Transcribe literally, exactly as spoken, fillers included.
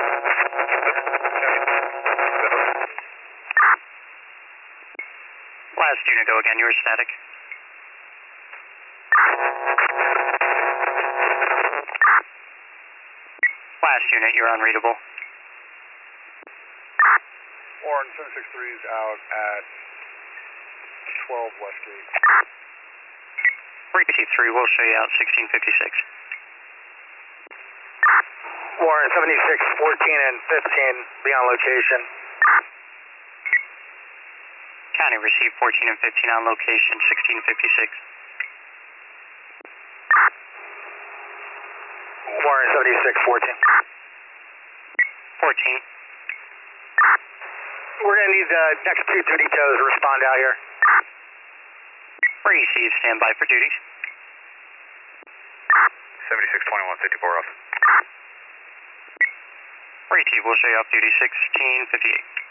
Last unit, go again, you were static. Last unit, you're unreadable. Warren, seven six three is out at twelve Westgate. three T three, we'll show you out sixteen fifty-six. Warren, seventy-six, fourteen and fifteen, be on location. County received fourteen and fifteen on location, sixteen fifty-six. Warren, seventy-six, fourteen. fourteen. We're going to need the next two duty tows to respond out here. Received, stand by for duties. seventy-six, twenty-one, fifty-four off. Receive, we'll show you off duty sixteen fifty-eight.